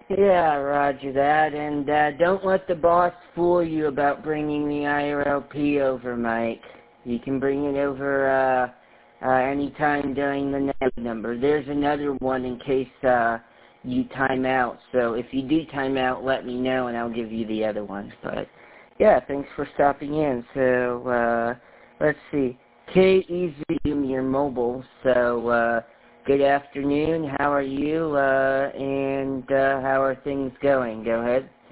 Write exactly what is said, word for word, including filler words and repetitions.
Yeah, roger that. And uh, don't let the boss fool you about bringing the I R L P over, Mike. You can bring it over uh, uh, anytime during the night number. There's another one in case uh, you time out. So if you do time out, let me know and I'll give you the other one. But yeah, thanks for stopping in. So uh, let's see. K E Z, your mobile. So uh, good afternoon. How are you? Uh, and uh, how are things going? Go ahead.